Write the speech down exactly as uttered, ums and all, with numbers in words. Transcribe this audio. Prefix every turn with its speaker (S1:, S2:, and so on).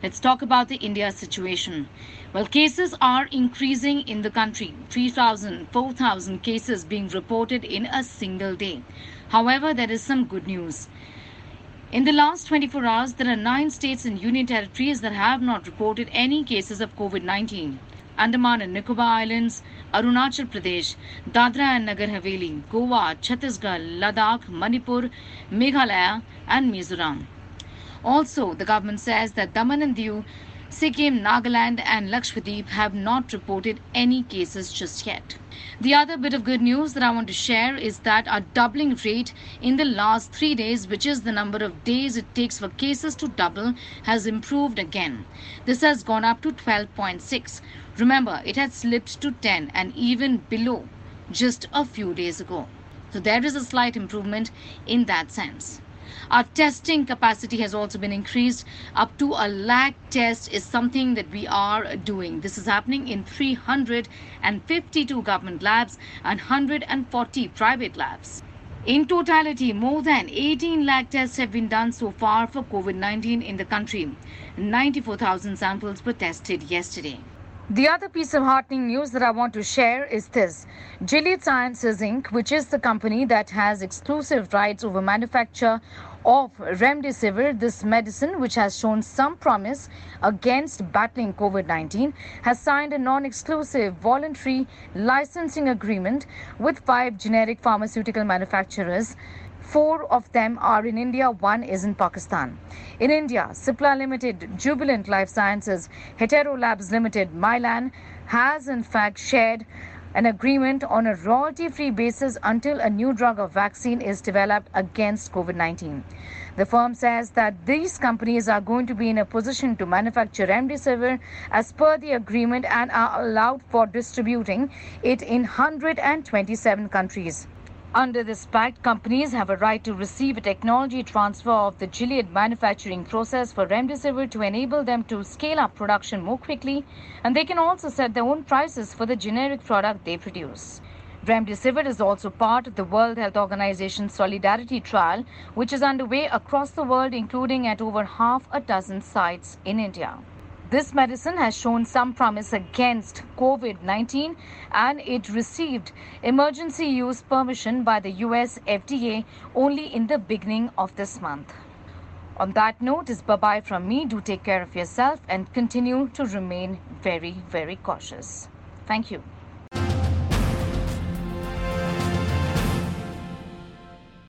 S1: Let's talk about the India situation. Well, cases are increasing in the country. three thousand, four thousand cases being reported in a single day. However, there is some good news. In the last twenty-four hours, there are nine states and union territories that have not reported any cases of COVID nineteen. Andaman and Nicobar Islands, Arunachal Pradesh, Dadra and Nagar Haveli, Goa, Chhattisgarh, Ladakh, Manipur, Meghalaya and Mizoram. Also, the government says that Daman and Diu, Sikkim, Nagaland and Lakshadweep have not reported any cases just yet. The other bit of good news that I want to share is that our doubling rate in the last three days, which is the number of days it takes for cases to double, has improved again. This has gone up to twelve point six. Remember, it had slipped to ten and even below just a few days ago. So there is a slight improvement in that sense. Our testing capacity has also been increased. Up to a lakh tests is something that we are doing. This is happening in three hundred fifty-two government labs and one hundred forty private labs. In totality, more than eighteen lakh tests have been done so far for COVID nineteen in the country. ninety-four thousand samples were tested yesterday. The other piece of heartening news that I want to share is this. Gilead Sciences Incorporated, which is the company that has exclusive rights over manufacture of Remdesivir, this medicine which has shown some promise against battling COVID nineteen, has signed a non-exclusive voluntary licensing agreement with five generic pharmaceutical manufacturers. Four of them are in India, one is in Pakistan. In India, Cipla Limited, Jubilant Life Sciences, Hetero Labs Limited, Mylan has in fact shared an agreement on a royalty-free basis until a new drug or vaccine is developed against COVID nineteen. The firm says that these companies are going to be in a position to manufacture Remdesivir as per the agreement and are allowed for distributing it in one hundred twenty-seven countries. Under this pact, companies have a right to receive a technology transfer of the Gilead manufacturing process for Remdesivir to enable them to scale up production more quickly, and they can also set their own prices for the generic product they produce. Remdesivir is also part of the World Health Organization Solidarity Trial, which is underway across the world, including at over half a dozen sites in India. This medicine has shown some promise against COVID nineteen and it received emergency use permission by the U S F D A only in the beginning of this month. On that note, it's bye-bye from me. Do take care of yourself and continue to remain very, very cautious. Thank you.